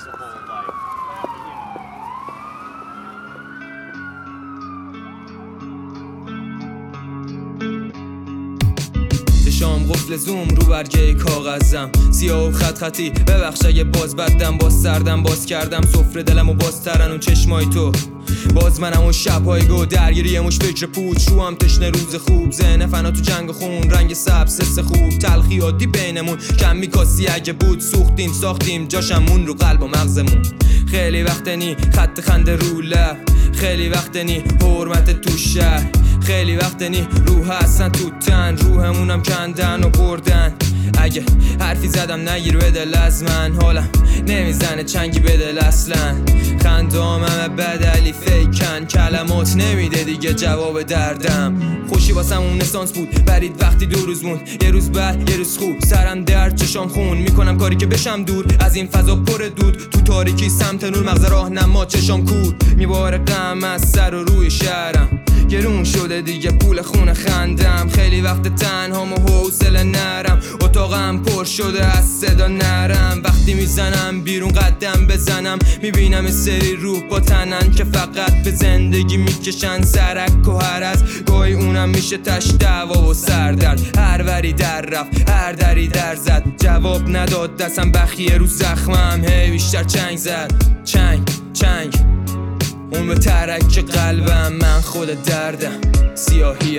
شام قفل زوم رو برگه کاغذم سیاه و خط خطی ببخش اگه باز بدم باز سردم باز کردم سفره دلم و باز ترن اون چشمای تو باز منم اون شبهای گو درگیری مش فکر پوچ رو هم تشنه روز خوب ذهن فنا تو جنگ خون رنگ سبز حس خوب تلخی عادی بینمون کم میکاسی اگه بود سوختیم ساختیم جاشمون رو قلب و مغزمون خیلی وقت نی خط خنده رو لب خیلی وقت نی حرمت تو شهر خیلی وقت نی روح هستن تو تن روحمونم کندن و بردن اگه حرفی زدم نگیر به دل از من حالم نمیزنه چنگی به دل اصلا خندام همه بدلی فیکن کلمات نمیده دیگه جواب دردم خوشی واسم اون اسانس بود برید وقتی 2 روز موند یه روز بعد یه روز خوب سرم درد چشام خون میکنم کاری که بشم دور از این فضا پر دود تو تاریکی سمت نور مغز راهنما چشام کور میباره غم از سر و روی شهرم گرون شده دیگه پول خونه خندم خیلی وقت تنهام و حوصله نرم اتاقم پر شده از صدا نرم وقتی میزنم بیرون قدم بزنم میبینم یه سری روح با تنن که فقط به زندگی میکشن سرک و هرز گاهی اونم میشه تش دعوا و سردرد هر وری در رفت هر دری در زد جواب نداد دستم بخیه رو زخمم هی بیشتر چنگ زد چنگ اون به ترک قلبم من خود دردم سیاهیم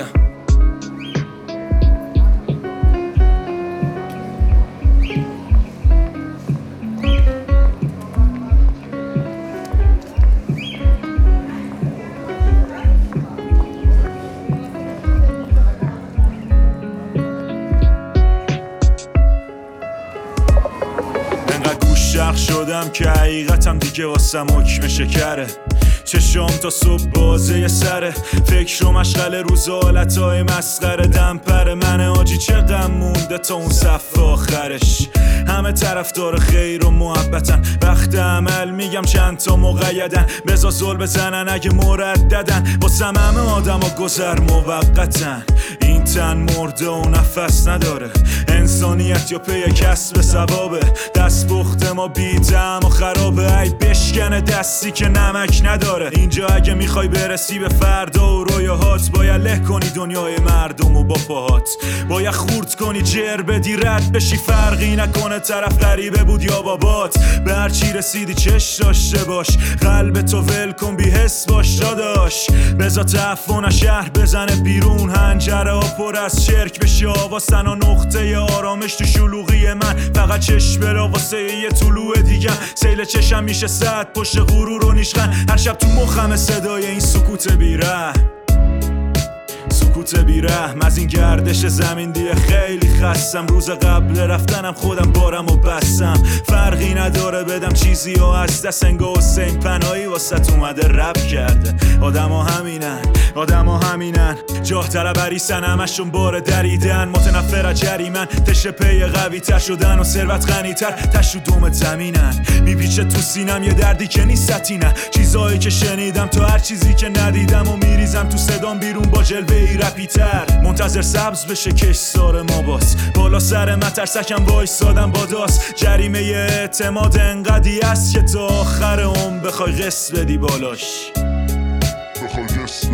انقدر گوشق شدم که حقیقتم دیگه واسم حکم شکره چشام تا صبح بازه یه سره فکر و مشغله روز حالتهای مسخره دمپر من آجی چقدر مونده تا اون صف آخرش همه طرفدار خیر و محبتن وقت عمل میگم چند تا مقیدن بزا زل بزنن اگه مرددن واسم همه آدم ها گذر موقتن این تن مرده و نفس نداره انسانیت یا پی کسب ثوابه دست پخت ما بیدم و خرابه ای بشکنه دستی که نمک نداره اینجا اگه میخوای برسی به فردا و رویاهات باید له کنی دنیای مردم و با پاهات باید خورد کنی جر بدی رد بشی فرقی نکنه طرف غریبه بود یا بابات به هر چی رسیدی چش داشته باش قلب تو ول کن بی حس باش داداش بزا تعفن شهر بزنه بیرون هنجره ها پر از شرک بشه آواسن و نقطه آرامش تو شلوغی من فقط چشم برا واسه یه طلوع دیگم سیل چشم میشه صد پشت غرور و نیشغن هر شب تو مخم صدای این سکوت بیرحم از این گردش زمین دیگه خیلی خستم روز قبل رفتنم خودم بارم و بستم فرقی نداره بدم چیزی و از دست انگاه حسین پناهی واسه اومده رپ کرده آدم ها همینن جاه طلبریسن همشون بار دریدن متنفر از جریمن تشه پی قوی تر شدن و ثروت غنی تر تش رو دوم زمینن میپیچه تو سینم یه دردی که نیست ستینه چیزایی که شنیدم تو هر چیزی که ندیدم و میریزم تو صدام بیرون با جلوه ای رپیتر منتظر سبز بشه کشتار ما باز بالا سر مترسکم وایسادم با داست جریمه اعتماد انقدی است که تا آخر بخوای قسط بدی بالاش